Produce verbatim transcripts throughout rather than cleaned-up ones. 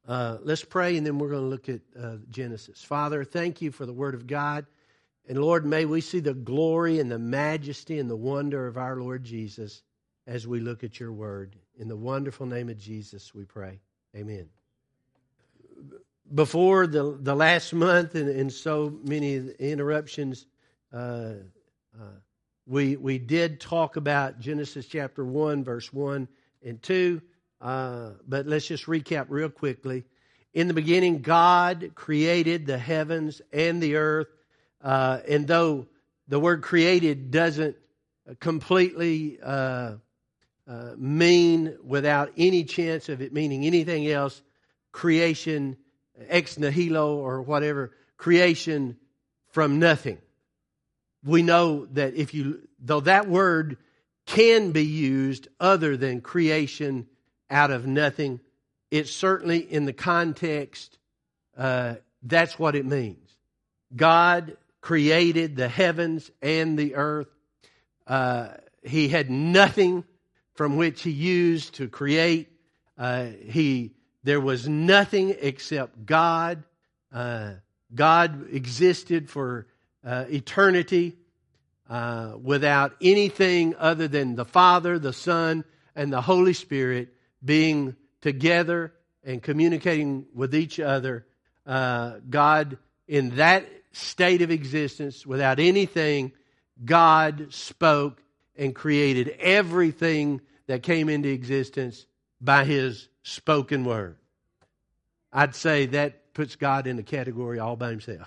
Uh, let's pray, and then we're going to look at uh, Genesis. Father, thank you for the Word of God. And Lord, may we see the glory and the majesty and the wonder of our Lord Jesus as we look at your Word. In the wonderful name of Jesus, we pray. Amen. Before the, the last month and, and so many interruptions, uh, uh, we, we did talk about Genesis chapter one, verse one and two. Uh, but let's just recap real quickly. In the beginning, God created the heavens and the earth. Uh, and though the word created doesn't completely uh, uh, mean, without any chance of it meaning anything else, creation ex nihilo or whatever, creation from nothing. We know that if you, though that word can be used other than creation out of nothing, it's certainly in the context, uh, that's what it means. God created the heavens and the earth. Uh, he had nothing from which He used to create. Uh, he there was nothing except God. Uh, God existed for uh, eternity uh, without anything other than the Father, the Son, and the Holy Spirit being together and communicating with each other. Uh, God, in that state of existence, without anything, God spoke and created everything that came into existence by His spoken word. I'd say that puts God in a category all by Himself.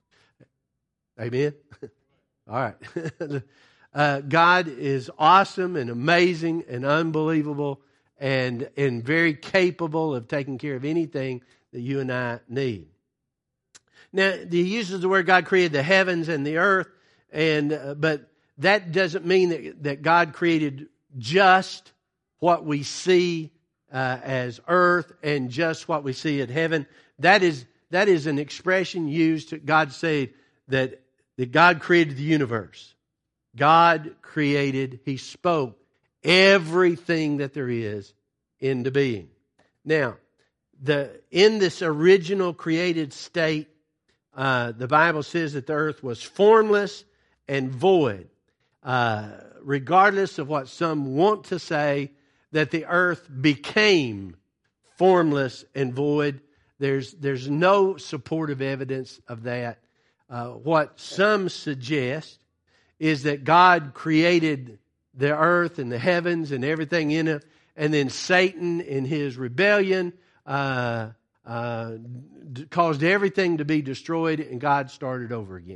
Amen? All right. uh, God is awesome and amazing and unbelievable and, and very capable of taking care of anything that you and I need. Now, He uses the word God created the heavens and the earth, and uh, but that doesn't mean that, that God created just what we see uh, as earth and just what we see at heaven. That is that is an expression used to God say that, that God created the universe. God created, He spoke everything that there is into being. Now, the in this original created state, uh, the Bible says that the earth was formless and void. Uh, regardless of what some want to say, that the earth became formless and void. There's, there's no supportive evidence of that. Uh, what some suggest is that God created the earth and the heavens and everything in it, and then Satan, in his rebellion, uh, uh, d- caused everything to be destroyed, and God started over again.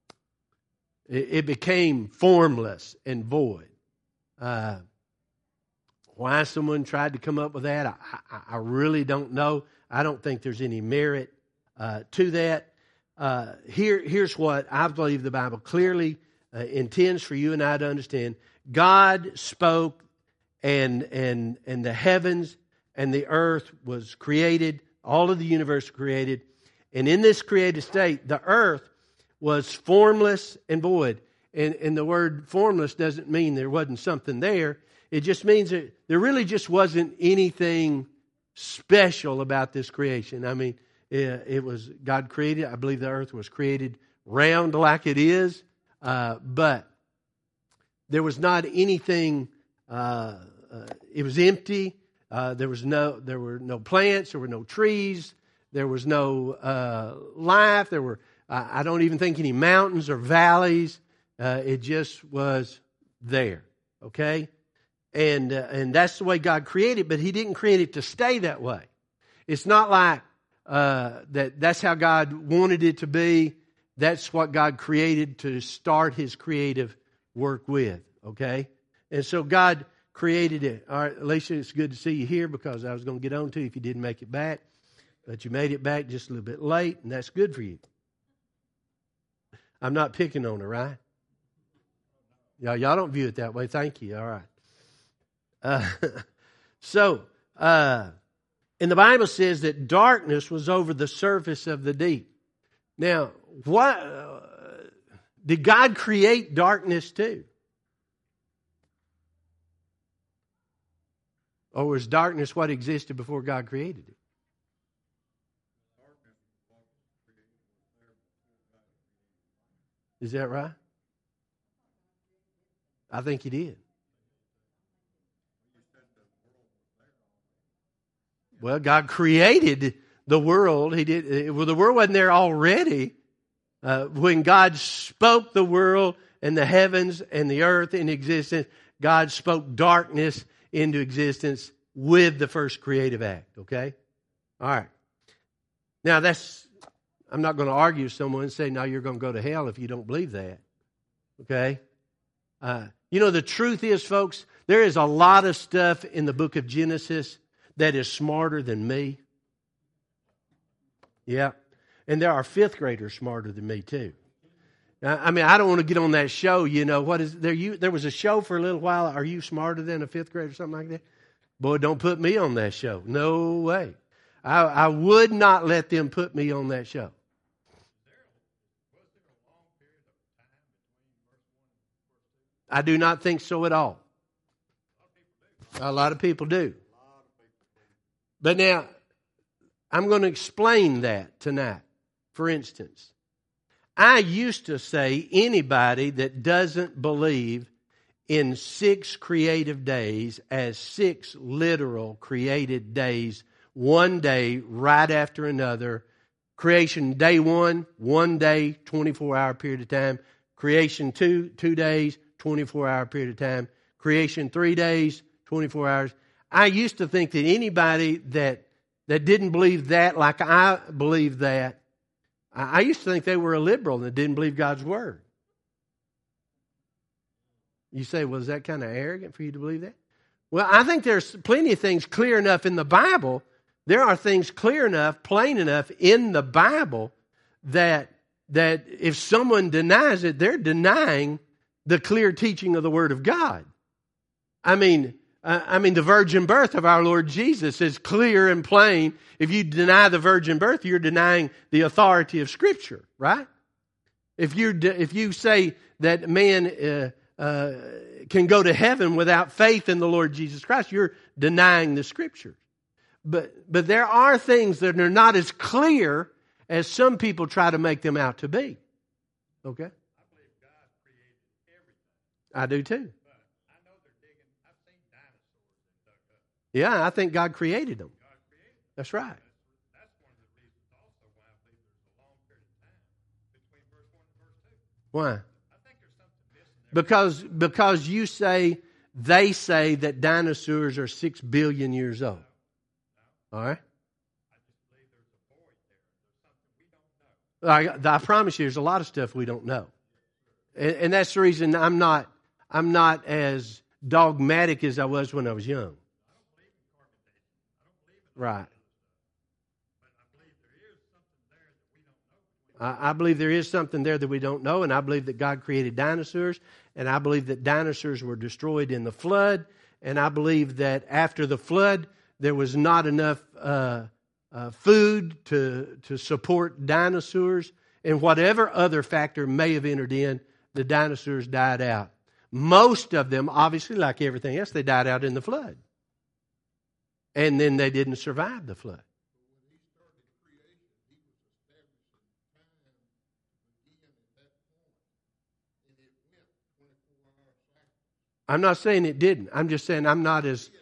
It, it became formless and void. Uh, why someone tried to come up with that, I, I, I really don't know. I don't think there's any merit uh, to that. Uh, here, here's what I believe the Bible clearly uh, intends for you and I to understand. God spoke, and and and the heavens and the earth was created. All of the universe was created, and in this created state, the earth was formless and void. And, and the word formless doesn't mean there wasn't something there. It just means that there really just wasn't anything special about this creation. I mean, it, it was God created. I believe the earth was created round like it is, uh, but there was not anything. Uh, uh, it was empty. Uh, there was no. There were no plants. There were no trees. There was no uh, life. There were. Uh, I don't even think any mountains or valleys. Uh, it just was there. Okay, and uh, and that's the way God created. But He didn't create it to stay that way. It's not like uh, that. That's how God wanted it to be. That's what God created to start His creative work with. Okay, and so God created it. All right, Alicia, it's good to see you here because I was going to get on to you if you didn't make it back. But you made it back just a little bit late, and that's good for you. I'm not picking on her, right? Y'all, y'all don't view it that way. Thank you. All right. Uh, so, uh, and the Bible says that darkness was over the surface of the deep. Now, what uh, did God create darkness too? Or was darkness what existed before God created it? Is that right? I think he did. Well, God created the world. He did. Well, the world wasn't there already. Uh, when God spoke the world and the heavens and the earth into existence, God spoke darkness into existence with the first creative act. Okay? All right. Now, that's, I'm not going to argue with someone and say, no, you're going to go to hell if you don't believe that. Okay? Uh, you know, the truth is, folks, there is a lot of stuff in the book of Genesis that is smarter than me. Yeah. And there are fifth graders smarter than me, too. Now, I mean, I don't want to get on that show, you know. What is there? You There was a show for a little while. Are you smarter than a fifth grader or something like that? Boy, don't put me on that show. No way. I, I would not let them put me on that show. I do not think so at all. A lot of people do. But now, I'm going to explain that tonight. For instance, I used to say anybody that doesn't believe in six creative days as six literal created days, one day right after another, creation day one, one day, twenty-four hour period of time, creation two, two days, twenty-four hour period of time, creation three days, twenty-four hours. I used to think that anybody that that didn't believe that like I believe that, I used to think they were a liberal and that didn't believe God's Word. You say, well, is that kind of arrogant for you to believe that? Well, I think there's plenty of things clear enough in the Bible. There are things clear enough, plain enough in the Bible that that if someone denies it, they're denying the clear teaching of the Word of God. I mean, uh, I mean, the virgin birth of our Lord Jesus is clear and plain. If you deny the virgin birth, you're denying the authority of Scripture, right? If you if you say that man uh, uh, can go to heaven without faith in the Lord Jesus Christ, you're denying the Scriptures. But but there are things that are not as clear as some people try to make them out to be. Okay? I believe God created everything. I do too. But I know they're digging. I've seen dinosaurs that dug up. Yeah, I think God created them. God created them. That's right. That's, that's one of the reasons also why I believe there's a long period of time between verse one and verse two. Why? I think there's something missing there. Because because you say, they say that dinosaurs are six billion years old. All right? I just believe there's a void there. There's something we don't know. I, I promise you, there's a lot of stuff we don't know. And, and that's the reason I'm not I'm not as dogmatic as I was when I was young. I don't believe in carbon dating. I don't believe in Right. but I believe there is something there that we don't know. I, I believe there is something there that we don't know, and I believe that God created dinosaurs, and I believe that dinosaurs were destroyed in the flood, and I believe that after the flood, there was not enough uh, uh, food to to support dinosaurs, and whatever other factor may have entered in, the dinosaurs died out. Most of them, obviously, like everything else, they died out in the flood. And then they didn't survive the flood. I'm not saying it didn't. I'm just saying I'm not as...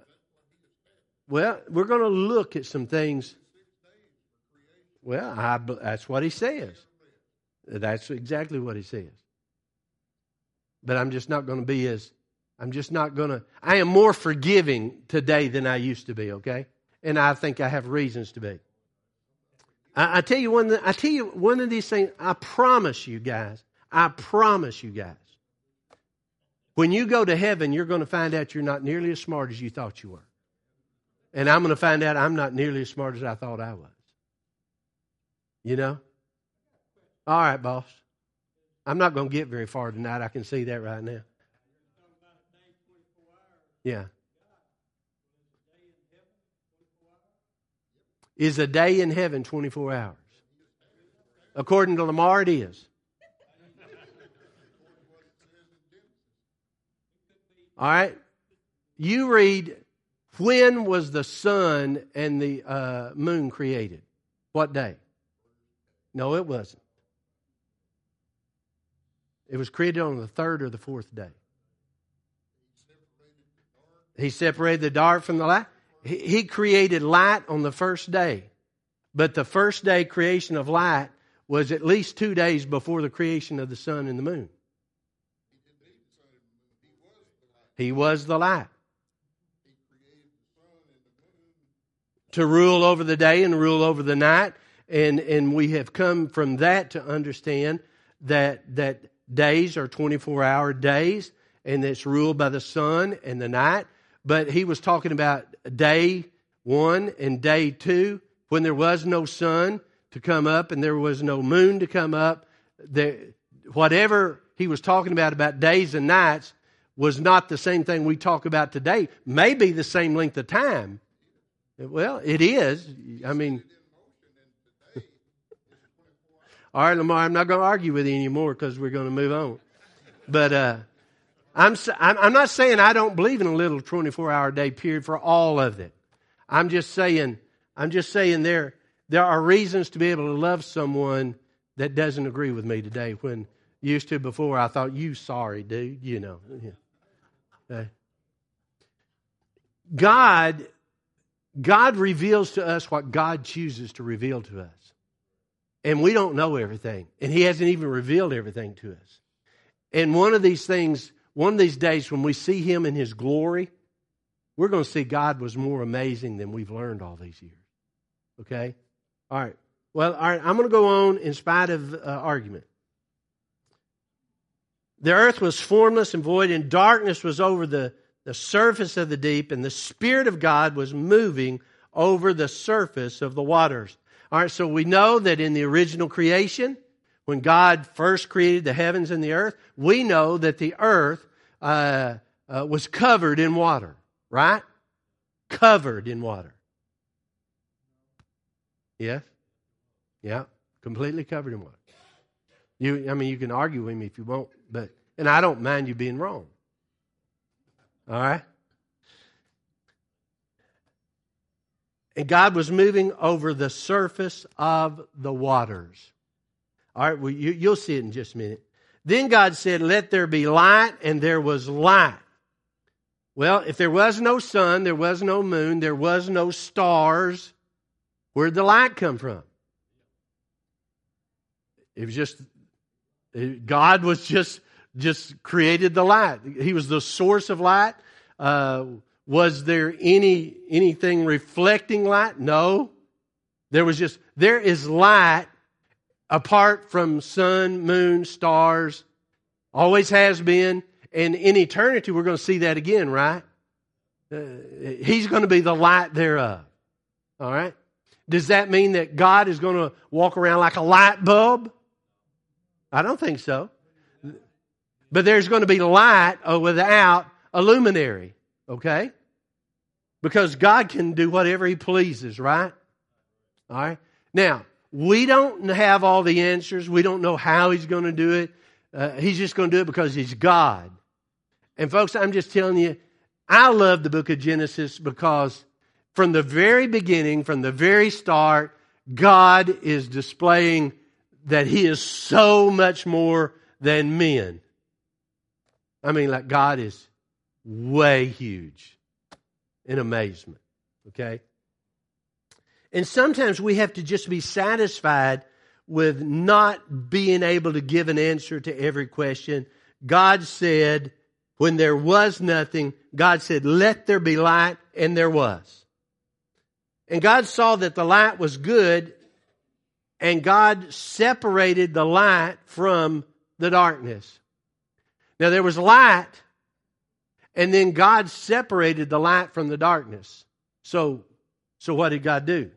Well, we're going to look at some things. Well, I, that's what he says. That's exactly what he says. But I'm just not going to be as, I'm just not going to, I am more forgiving today than I used to be, okay? And I think I have reasons to be. I, I tell you one, I tell you one of these things, I promise you guys, I promise you guys, when you go to heaven, you're going to find out you're not nearly as smart as you thought you were. And I'm going to find out I'm not nearly as smart as I thought I was. You know? All right, boss. I'm not going to get very far tonight. I can see that right now. Yeah. Is a day in heaven twenty-four hours? According to Lamar, it is. All right. You read, when was the sun and the uh, moon created? What day? No, it wasn't. It was created on the third or the fourth day. He separated the dark from the light. He, he created light on the first day. But the first day creation of light was at least two days before the creation of the sun and the moon. He was the light. To rule over the day and rule over the night. And, and we have come from that to understand that, that days are twenty-four hour days, and it's ruled by the sun and the night. But he was talking about day one and day two, when there was no sun to come up and there was no moon to come up. There, whatever he was talking about, about days and nights, was not the same thing we talk about today. Maybe the same length of time. Well, it is. I mean, all right, Lamar, I'm not going to argue with you anymore because we're going to move on. But uh, I'm, I'm not saying I don't believe in a little twenty-four hour day period for all of it. I'm just saying, I'm just saying there, there are reasons to be able to love someone that doesn't agree with me today. When used to before, I thought, you sorry, dude, you know. Uh, God, God reveals to us what God chooses to reveal to us. And we don't know everything. And He hasn't even revealed everything to us. And one of these things, one of these days when we see Him in His glory, we're going to see God was more amazing than we've learned all these years. Okay? All right. Well, all right, I'm going to go on in spite of uh, argument. The earth was formless and void, and darkness was over the, the surface of the deep, and the Spirit of God was moving over the surface of the waters. All right, so we know that in the original creation, when God first created the heavens and the earth, we know that the earth uh, uh, was covered in water, right? Covered in water. Yes? Yeah, completely covered in water. You, I mean, you can argue with me if you want, but and I don't mind you being wrong. All right? And God was moving over the surface of the waters. All right, well, you, you'll see it in just a minute. Then God said, let there be light, and there was light. Well, if there was no sun, there was no moon, there was no stars, where'd the light come from? It was just, God was just, just created the light. He was the source of light. Uh, was there any anything reflecting light? No. There was just, there is light apart from sun, moon, stars. Always has been. And in eternity, we're going to see that again, right? Uh, he's going to be the light thereof. All right? Does that mean that God is going to walk around like a light bulb? I don't think so. But there's going to be light without a luminary, okay? Because God can do whatever He pleases, right? All right? Now, we don't have all the answers. We don't know how He's going to do it. Uh, he's just going to do it because He's God. And folks, I'm just telling you, I love the book of Genesis because from the very beginning, from the very start, God is displaying that He is so much more than men. I mean, like God is way huge in amazement. Okay? And sometimes we have to just be satisfied with not being able to give an answer to every question. God said, when there was nothing, God said, let there be light, and there was. And God saw that the light was good, and God separated the light from the darkness. Now there was light, and then God separated the light from the darkness. So, so what did God do?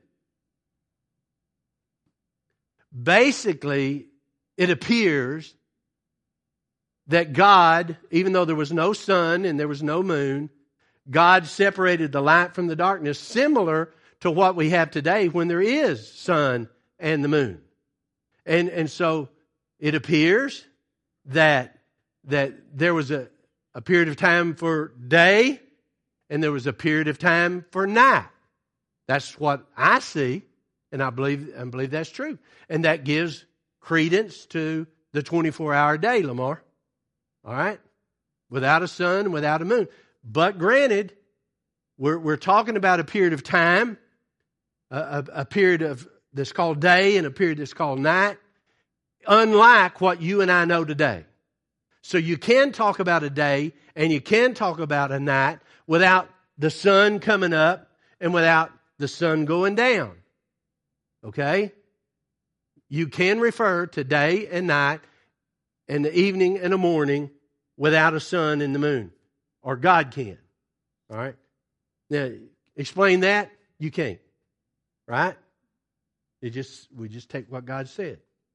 Basically, it appears that God, even though there was no sun and there was no moon, God separated the light from the darkness, similar to what we have today when there is sun and the moon. And, and so it appears that, that there was a, a period of time for day and there was a period of time for night. That's what I see, and I believe, I believe that's true. And that gives credence to the twenty-four hour day, Lamar. All right? Without a sun, without a moon. But granted, we're, we're talking about a period of time, a, a, a period of that's called day and a period that's called night, unlike what you and I know today. So you can talk about a day and you can talk about a night without the sun coming up and without the sun going down. Okay? You can refer to day and night and the evening and the morning without a sun and the moon. Or God can. All right? Now, explain that? You can't. Right? It just we just take what God said.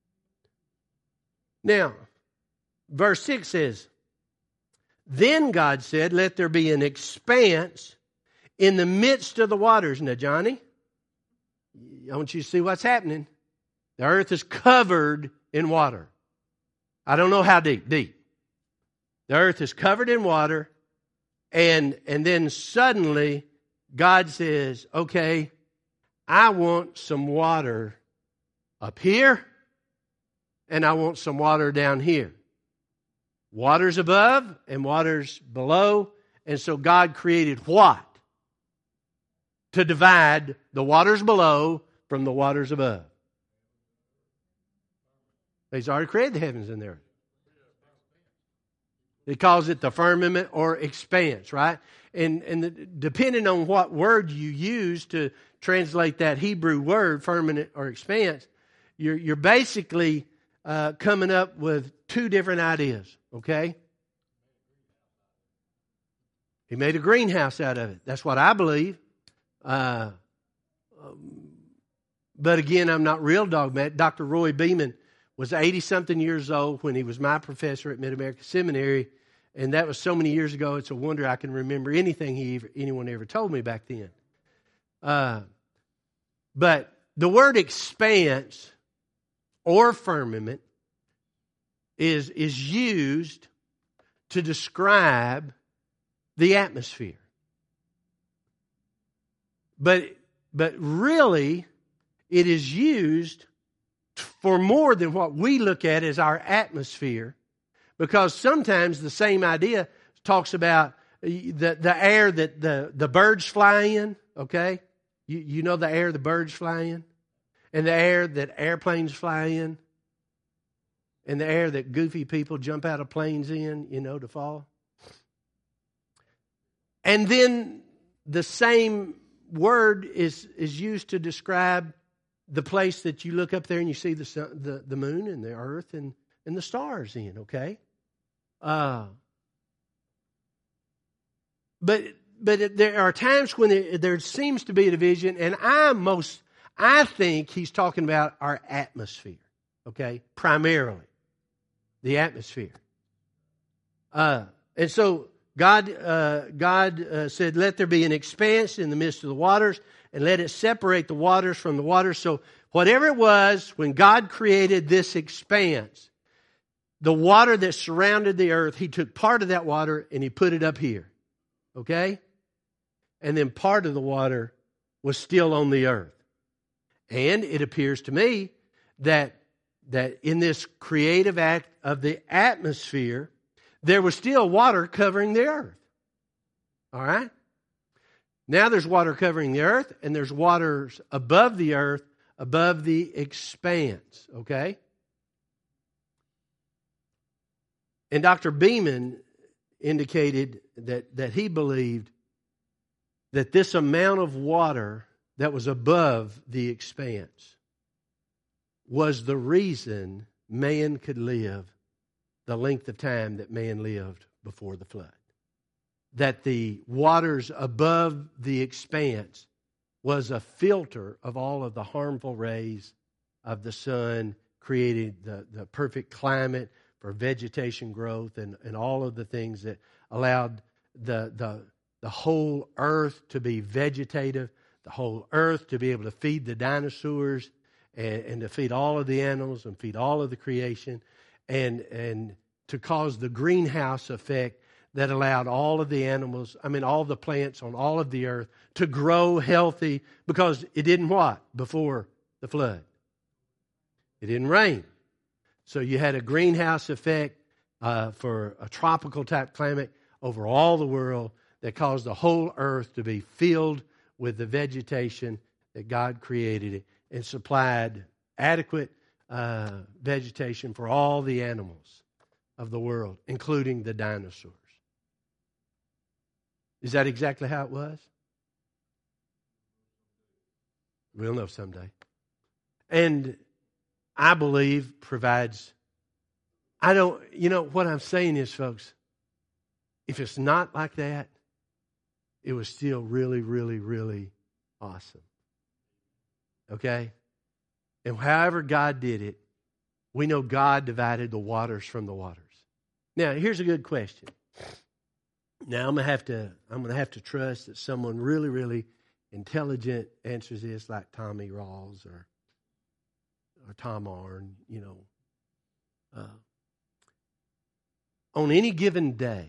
Now, verse six says, then God said, let there be an expanse in the midst of the waters. Now, Johnny, I want you to see what's happening. The earth is covered in water. I don't know how deep, deep. The earth is covered in water, and, and then suddenly God says, okay, I want some water up here, and I want some water down here. Water's above and water's below. And so God created what? To divide the waters below from the waters above. He's already created the heavens and the earth. He calls it the firmament or expanse, right? And, and the, depending on what word you use to translate that Hebrew word, firmament or expanse, you're, you're basically uh, coming up with two different ideas, okay? He made a greenhouse out of it. That's what I believe. Uh, but again, I'm not real dogmatic. Doctor Roy Beeman was eighty-something years old when he was my professor at Mid-America Seminary, and that was so many years ago, it's a wonder I can remember anything he ever, anyone ever told me back then. Uh, but the word expanse or firmament is, is used to describe the atmosphere. But, but really, it is used for more than what we look at as our atmosphere, because sometimes the same idea talks about the, the air that the, the birds fly in, okay? You, you know the air the birds fly in? And the air that airplanes fly in? And the air that goofy people jump out of planes in, you know, to fall? And then the same word is, is used to describe the place that you look up there and you see the sun, the, the moon and the earth and, and the stars in, okay? Uh, but but there are times when it, there seems to be a division, and I most I think he's talking about our atmosphere, okay? Primarily, the atmosphere. Uh, and so God uh, God uh, said, "Let there be an expanse in the midst of the waters, and let it separate the waters from the waters." So whatever it was, when God created this expanse, the water that surrounded the earth, He took part of that water and He put it up here. Okay? And then part of the water was still on the earth. And it appears to me that, that in this creative act of the atmosphere, there was still water covering the earth. All right? Now there's water covering the earth, and there's waters above the earth, above the expanse. Okay? And Doctor Beeman indicated that, that he believed that this amount of water that was above the expanse was the reason man could live the length of time that man lived before the flood. That the waters above the expanse was a filter of all of the harmful rays of the sun, created the, the perfect climate for vegetation growth and, and all of the things that allowed the, the, the whole earth to be vegetative, the whole earth to be able to feed the dinosaurs and, and to feed all of the animals and feed all of the creation, and, and to cause the greenhouse effect that allowed all of the animals, I mean all the plants on all of the earth to grow healthy, because it didn't what? Before the flood. It didn't rain. So you had a greenhouse effect uh, for a tropical type climate over all the world that caused the whole earth to be filled with the vegetation that God created it and supplied adequate uh, vegetation for all the animals of the world, including the dinosaurs. Is that exactly how it was? We'll know someday. And I believe provides, I don't, you know, what I'm saying is, folks, if it's not like that, it was still really, really, really awesome. Okay? And however God did it, we know God divided the waters from the waters. Now, here's a good question. Now, I'm going to have to, I'm going to have to trust that someone really, really intelligent answers this, like Tommy Rawls or or Tom Arn, you know. Uh, on any given day,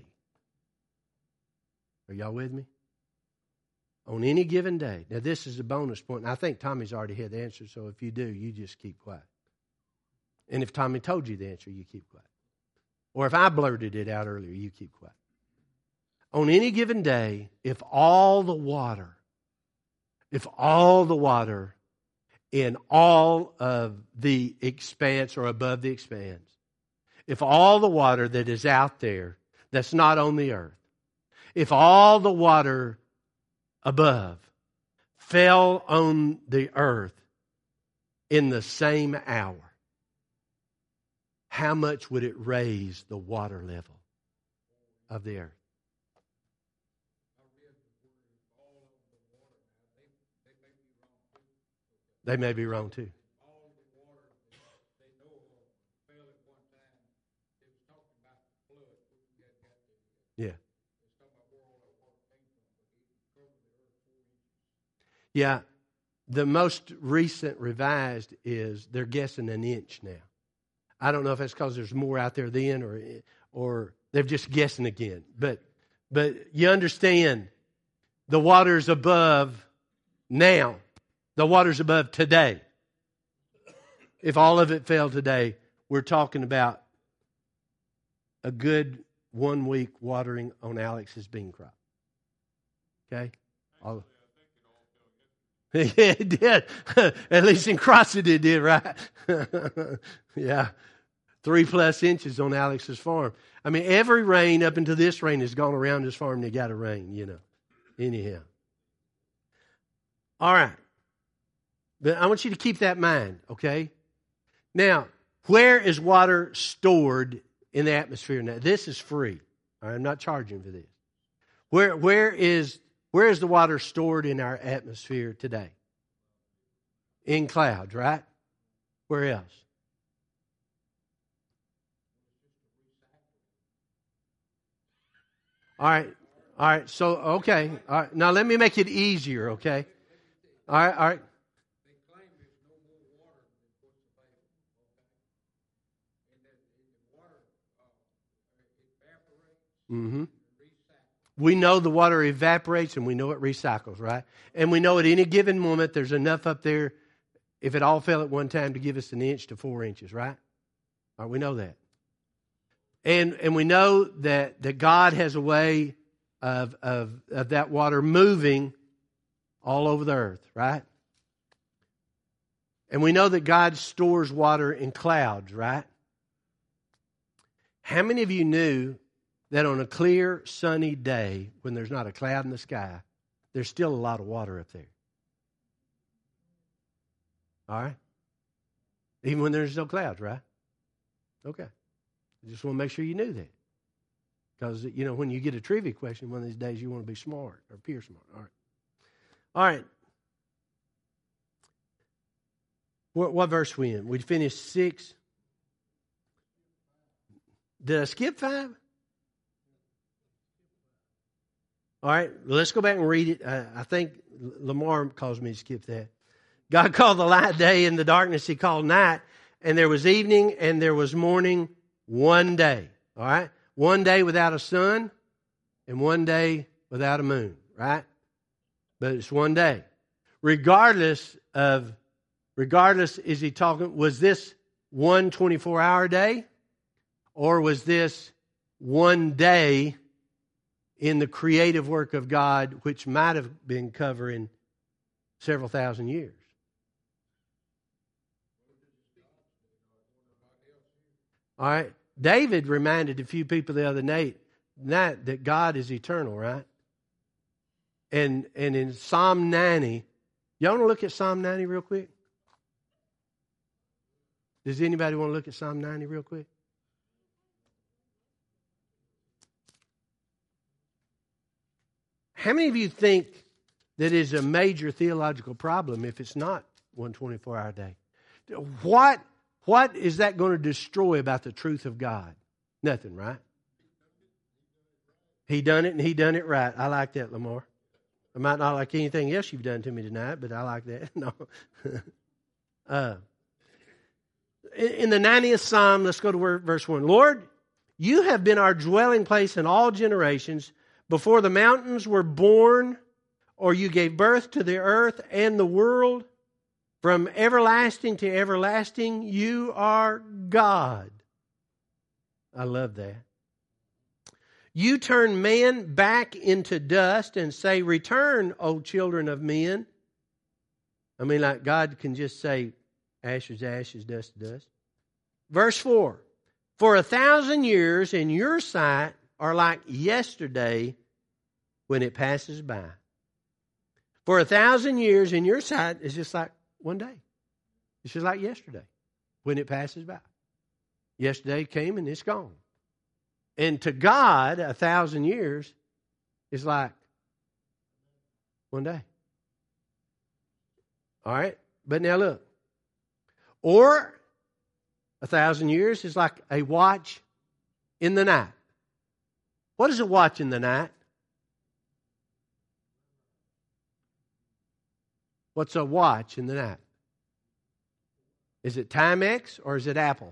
are y'all with me? On any given day. Now, this is a bonus point, and I think Tommy's already had the answer, so if you do, you just keep quiet. And if Tommy told you the answer, you keep quiet. Or if I blurted it out earlier, you keep quiet. On any given day, if all the water, if all the water in all of the expanse or above the expanse, if all the water that is out there that's not on the earth, if all the water above fell on the earth in the same hour, how much would it raise the water level of the earth? They may be wrong too. Yeah. Yeah. The most recent revised is they're guessing an inch now. I don't know if that's because there's more out there then or or they're just guessing again. But but you understand the water's above now. The water's above today. If all of it fell today, we're talking about a good one week watering on Alex's bean crop. Okay? All, yeah, it did. At least in Crossett it did, right? Yeah. Three plus inches on Alex's farm. I mean, every rain up until this rain has gone around his farm and it got a rain, you know. Anyhow. All right. But I want you to keep that in mind, okay? Now, where is water stored in the atmosphere now? This is free. All right, I'm not charging for this. Where, where is where is the water stored in our atmosphere today? In clouds, right? Where else? All right. All right. So, okay. All right. Now, let me make it easier, okay? All right. All right. Mm-hmm. We know the water evaporates and we know it recycles, right? And we know at any given moment there's enough up there, if it all fell at one time, to give us an inch to four inches, right? All right, we know that. And and we know that, that God has a way of, of, of that water moving all over the earth, right? And we know that God stores water in clouds, right? How many of you knew that on a clear, sunny day, when there's not a cloud in the sky, there's still a lot of water up there? All right? Even when there's no clouds, right? Okay. I just want to make sure you knew that. Because, you know, when you get a trivia question one of these days, you want to be smart or appear smart. All right. All right. What, what verse we in? We finished six. Did I skip five? All right, let's go back and read it. Uh, I think Lamar caused me to skip that. God called the light day, and the darkness he called night. And there was evening, and there was morning one day. All right? One day without a sun, and one day without a moon. Right? But it's one day. Regardless of, regardless, is he talking, was this one twenty-four hour day? Or was this one day in the creative work of God, which might have been covering several thousand years? All right. David reminded a few people the other night that, that God is eternal, right? And and in Psalm ninety, y'all want to look at Psalm ninety real quick? Does anybody want to look at Psalm ninety real quick? How many of you think that is a major theological problem if it's not one twenty-four hour day? What, what is that going to destroy about the truth of God? Nothing, right? He done it and he done it right. I like that, Lamar. I might not like anything else you've done to me tonight, but I like that. No. uh, in the ninetieth Psalm, let's go to verse one. Lord, you have been our dwelling place in all generations. Before the mountains were born, or you gave birth to the earth and the world, from everlasting to everlasting, you are God. I love that. You turn man back into dust and say, return, O children of men. I mean, like God can just say, ashes, ashes, dust, dust. Verse four, for a thousand years in your sight are like yesterday when it passes by. For a thousand years in your sight is just like one day. It's just like yesterday when it passes by. Yesterday came and it's gone. And to God, a thousand years is like one day. All right? But now look. Or a thousand years is like a watch in the night. What is a watch in the night? What's a watch in the night? Is it Timex or is it Apple?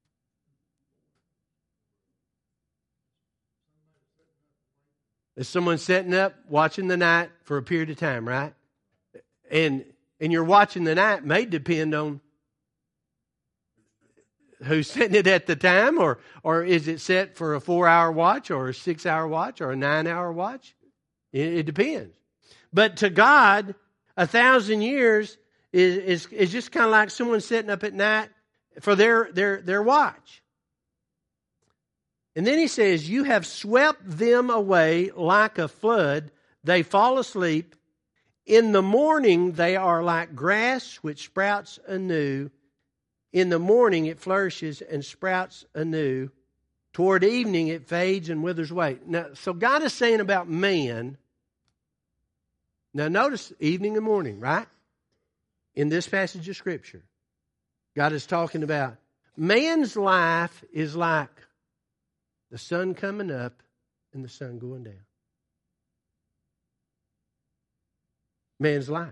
Is someone setting up, watching the night for a period of time, right? And and you're watching the night may depend on who's setting it at the time, or or is it set for a four-hour watch or a six-hour watch or a nine-hour watch? It, it depends. But to God, a thousand years is, is, is just kind of like someone sitting up at night for their, their, their watch. And then he says, you have swept them away like a flood. They fall asleep. In the morning, they are like grass which sprouts anew. In the morning, it flourishes and sprouts anew. Toward evening, it fades and withers away. Now, so God is saying about man. Now, notice evening and morning, right? In this passage of Scripture, God is talking about man's life is like the sun coming up and the sun going down. Man's life.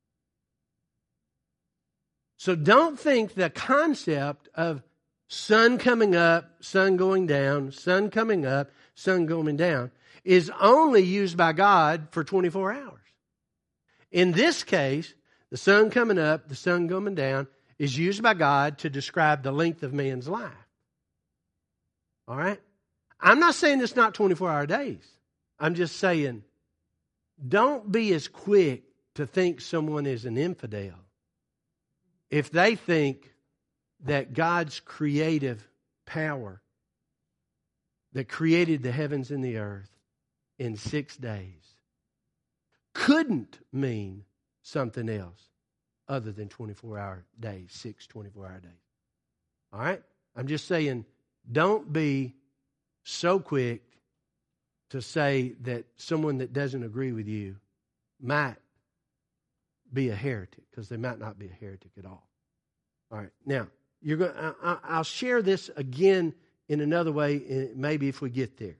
So don't think the concept of sun coming up, sun going down, sun coming up, sun going down is only used by God for twenty-four hours. In this case, the sun coming up, the sun going down is used by God to describe the length of man's life. All right? I'm not saying it's not twenty-four hour days. I'm just saying don't be as quick to think someone is an infidel if they think that God's creative power that created the heavens and the earth in six days couldn't mean something else other than twenty-four hour days, six twenty-four hour days. All right? I'm just saying, don't be so quick to say that someone that doesn't agree with you might be a heretic, because they might not be a heretic at all. All right. Now, you're going. I, I'll share this again in another way, maybe if we get there.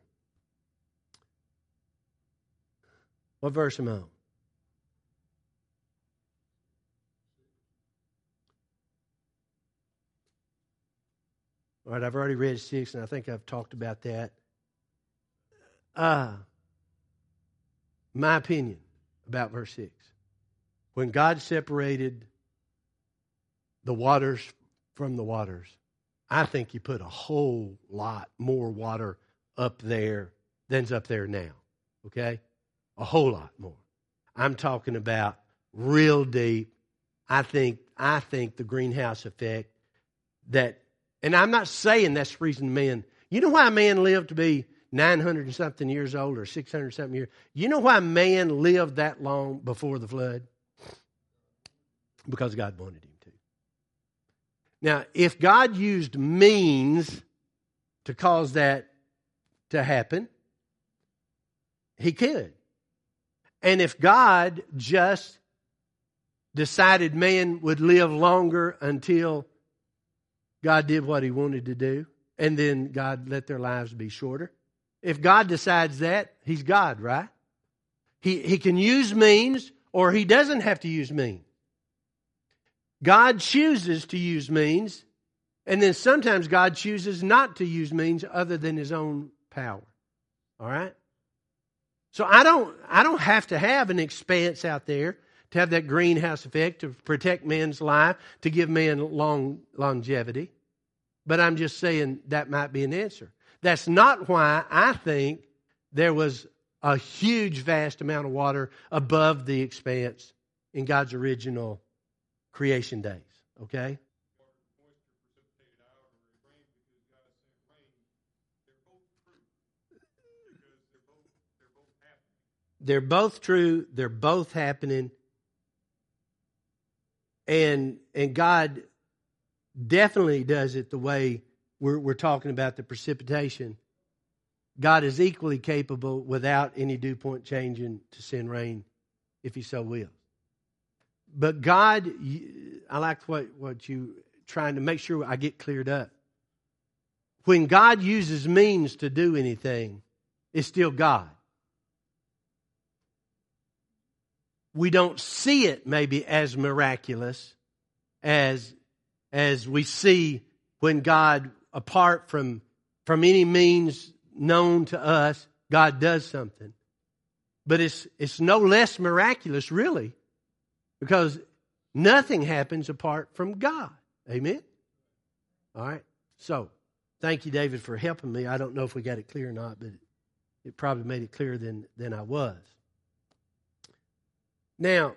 What verse am I on? All right, I've already read six, and I think I've talked about that. Uh, my opinion about verse six. When God separated the waters from the waters. I think He put a whole lot more water up there than's up there now. Okay? A whole lot more. I'm talking about real deep. I think I think the greenhouse effect that, and I'm not saying that's the reason man, you know why man lived to be nine hundred and something years old or six hundred and something years? You know why man lived that long before the flood? Because God wanted him to. Now, if God used means to cause that to happen, He could. And if God just decided man would live longer until God did what He wanted to do, and then God let their lives be shorter, if God decides that, He's God, right? He, he can use means, or He doesn't have to use means. God chooses to use means, and then sometimes God chooses not to use means other than His own power. All right? So I don't, I don't have to have an expanse out there to have that greenhouse effect, to protect man's life, to give man long longevity. But I'm just saying that might be an answer. That's not why I think there was a huge, vast amount of water above the expanse in God's original creation days. Okay? They're both true. They're both happening. And and God definitely does it the way we're, we're talking about the precipitation. God is equally capable without any dew point changing to send rain if He so will. But God, I like what, what you trying to make sure I get cleared up. When God uses means to do anything, it's still God. We don't see it maybe as miraculous as, as we see when God, apart from, from any means known to us, God does something. But it's, it's no less miraculous, really, because nothing happens apart from God. Amen? All right. So, thank you, David, for helping me. I don't know if we got it clear or not, but it, it probably made it clearer than, than I was. Now,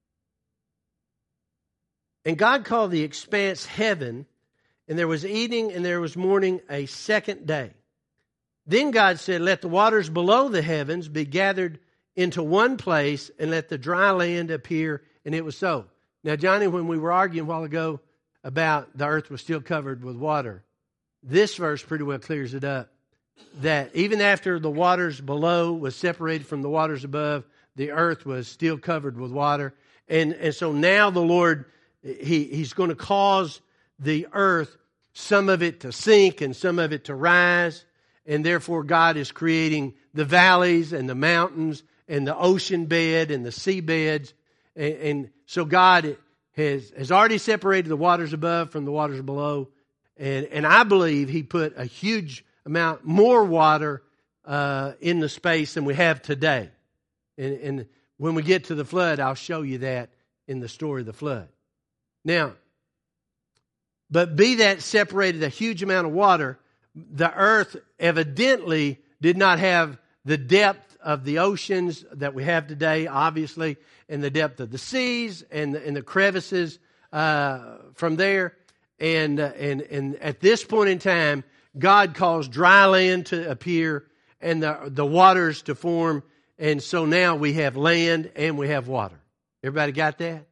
and God called the expanse heaven, and there was evening and there was morning a second day. Then God said, let the waters below the heavens be gathered into one place, and let the dry land appear, and it was so. Now, Johnny, when we were arguing a while ago about the earth was still covered with water, this verse pretty well clears it up. That even after the waters below was separated from the waters above, the earth was still covered with water. And, and so now the Lord, he, He's going to cause the earth, some of it to sink and some of it to rise. And therefore God is creating the valleys and the mountains and the ocean bed and the sea beds. And, and so God has, has already separated the waters above from the waters below. And, and I believe He put a huge amount more water uh, in the space than we have today. And, and when we get to the flood, I'll show you that in the story of the flood. Now, but be that separated a huge amount of water, the earth evidently did not have the depth of the oceans that we have today, obviously, and the depth of the seas and the, and the crevices uh, from there. And, uh, and, and at this point in time, God caused dry land to appear and the, the waters to form. And so now we have land and we have water. Everybody got that?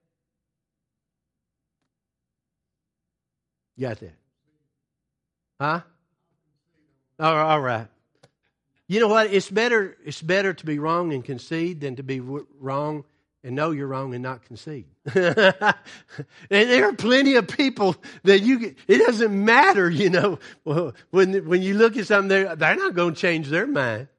Got that? Huh? All right. You know what? It's better, it's better to be wrong and concede than to be wrong and know you're wrong and not concede. And there are plenty of people that you, it doesn't matter, you know, when, when you look at something, they're, they're not going to change their mind.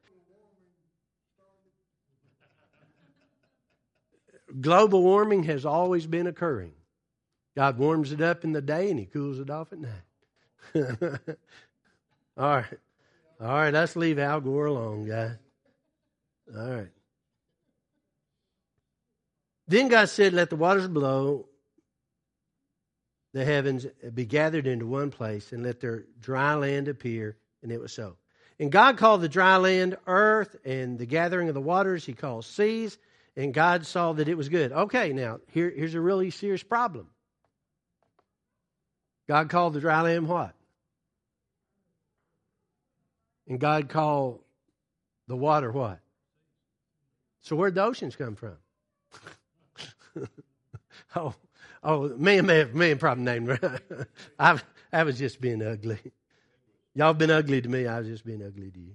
Global warming has always been occurring. God warms it up in the day and He cools it off at night. All right. All right, let's leave Al Gore alone, guys. All right. Then God said, let the waters below the heavens be gathered into one place, and let their dry land appear, and it was so. And God called the dry land earth, and the gathering of the waters he called seas, and God saw that it was good. Okay, now, here, here's a really serious problem. God called the dry land what? And God called the water what? So where'd the oceans come from? oh, oh, man may have, man probably named I, I was just being ugly. Y'all been ugly to me. I was just being ugly to you.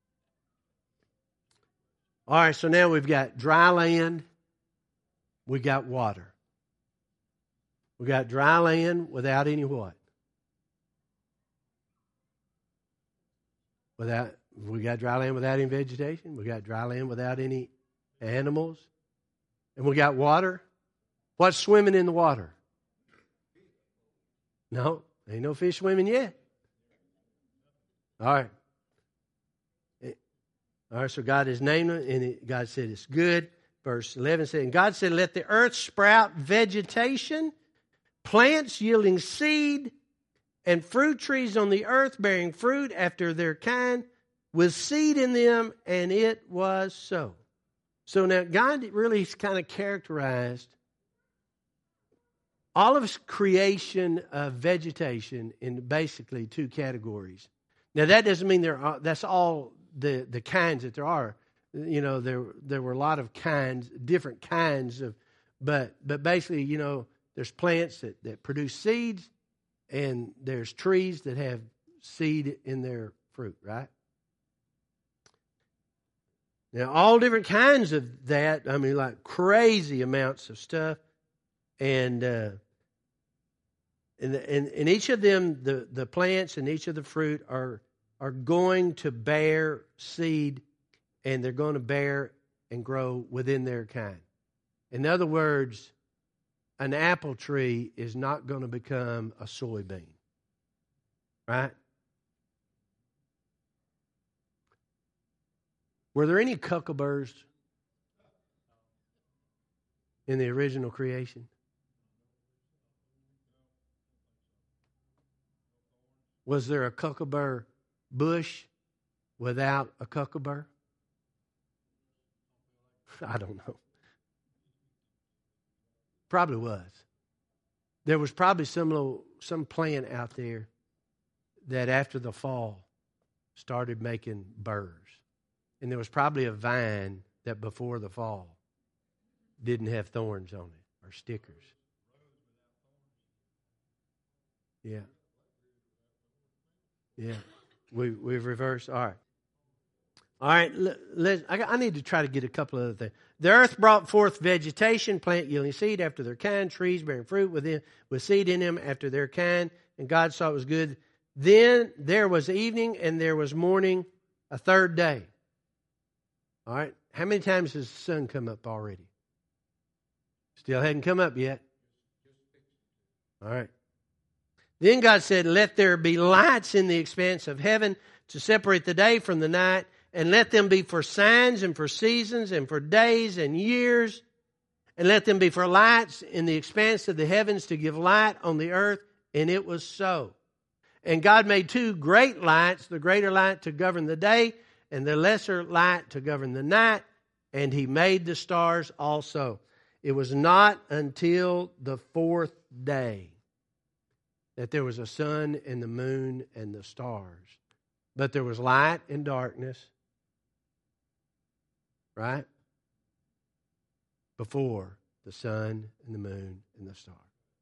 All right, so now we've got dry land. We got water. We got dry land without any what? Without, we got dry land without any vegetation. We got dry land without any animals. And we got water. What's swimming in the water? No, ain't no fish swimming yet. All right. All right, so God has named it, and God said it's good. Verse eleven said, and God said, let the earth sprout vegetation, plants yielding seed, and fruit trees on the earth bearing fruit after their kind, with seed in them, and it was so. So now God really kind of characterized all of his creation of vegetation in basically two categories. Now that doesn't mean there are, that's all the, the kinds that there are. You know, there there were a lot of kinds, different kinds of, but but basically, you know, there's plants that, that produce seeds, and there's trees that have seed in their fruit, right? Now, all different kinds of that, I mean, like crazy amounts of stuff. And uh, and, and and each of them, the, the plants and each of the fruit are are going to bear seed, and they're going to bear and grow within their kind. In other words, an apple tree is not going to become a soybean, right? Were there any cuckoos in the original creation? Was there a cucumber bush without a cucumber? I don't know. Probably was. There was probably some little, some plant out there that after the fall started making burrs. And there was probably a vine that before the fall didn't have thorns on it or stickers. Yeah. Yeah. We, we've reversed. All right. All right. Let, let, I, I need to try to get a couple of other things. The earth brought forth vegetation, plant yielding seed after their kind, trees bearing fruit within, with seed in them after their kind, and God saw it was good. Then there was evening and there was morning, a third day. All right. How many times has the sun come up already? Still hadn't come up yet. All right. Then God said, let there be lights in the expanse of heaven to separate the day from the night, and let them be for signs and for seasons and for days and years, and let them be for lights in the expanse of the heavens to give light on the earth. And it was so. And God made two great lights, the greater light to govern the day, and the lesser light to govern the night, and he made the stars also. It was not until the fourth day that there was a sun and the moon and the stars. But there was light and darkness, right? Before the sun and the moon and the stars.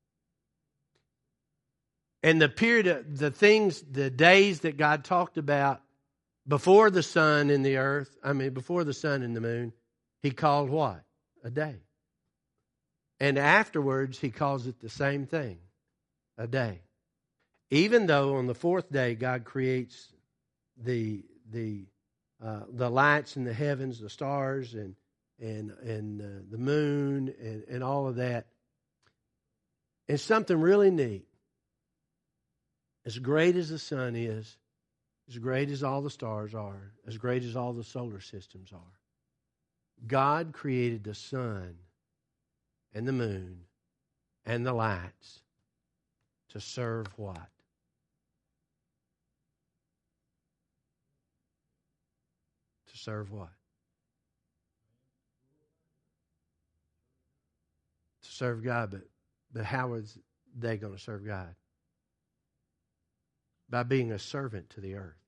And the period of the things, the days that God talked about before the sun and the earth, I mean, before the sun and the moon, he called what? A day. And afterwards, he calls it the same thing, a day. Even though on the fourth day, God creates the the uh, the lights in the heavens, the stars, and and and uh, the moon, and, and all of that. And something really neat. As great as the sun is, as great as all the stars are, as great as all the solar systems are, God created the sun and the moon and the lights To serve what? To serve what? To serve God, but, but how is they going to serve God? By being a servant to the earth.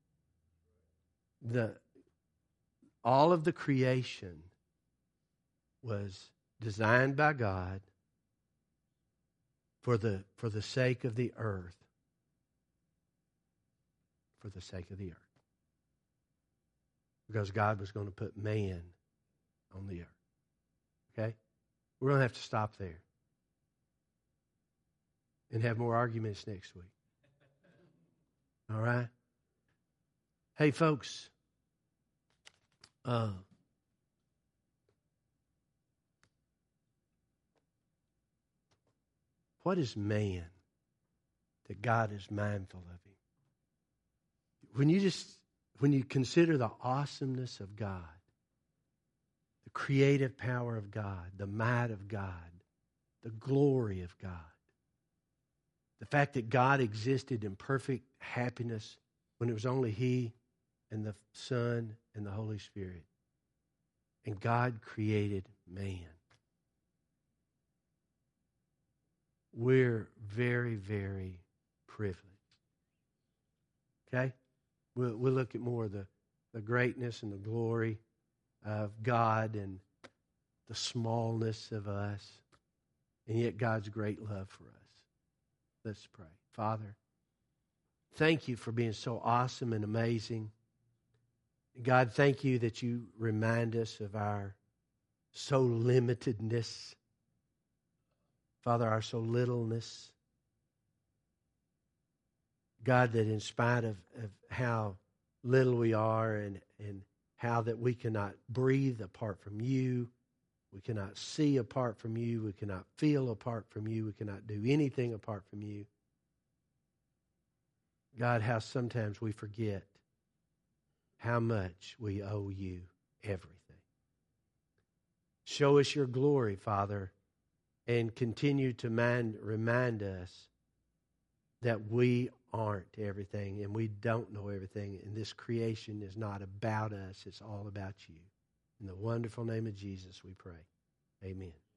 The, all of the creation was designed by God for the, for the sake of the earth. For the sake of the earth. Because God was going to put man on the earth. Okay? We're going to have to stop there. And have more arguments next week. All right? Hey, folks. Uh, what is man that God is mindful of him? When you just, when you consider the awesomeness of God, the creative power of God, the might of God, the glory of God, the fact that God existed in perfect happiness when it was only He and the Son and the Holy Spirit. And God created man. We're very, very privileged. Okay? We'll, we'll look at more of the, the greatness and the glory of God and the smallness of us, and yet God's great love for us. Let's pray. Father, thank you for being so awesome and amazing. God, thank you that you remind us of our so limitedness. Father, our so littleness. God, that in spite of, of how little we are and, and how that we cannot breathe apart from you, we cannot see apart from you, we cannot feel apart from you, we cannot do anything apart from you. God, how sometimes we forget how much we owe you everything. Show us your glory, Father, and continue to mind, remind us that we aren't everything and we don't know everything, and this creation is not about us, it's all about you. In the wonderful name of Jesus we pray. Amen.